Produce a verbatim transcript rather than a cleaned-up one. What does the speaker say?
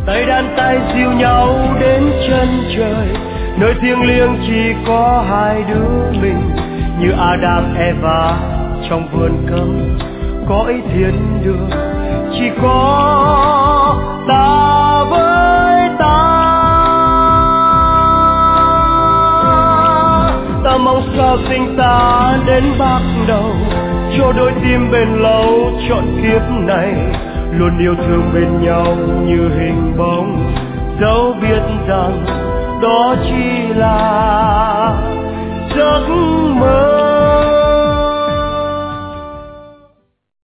tay đan tay dìu nhau đến chân trời, nơi thiêng liêng chỉ có hai đứa mình, như Adam Eva trong vườn cấm cõi thiên đường, chỉ có ta với ta. Ta mong sao tình ta đến bạc đầu, cho đôi tim bền lâu trọn kiếp này, luôn yêu thương bên nhau như hình bóng, dẫu biết rằng đó chỉ là giấc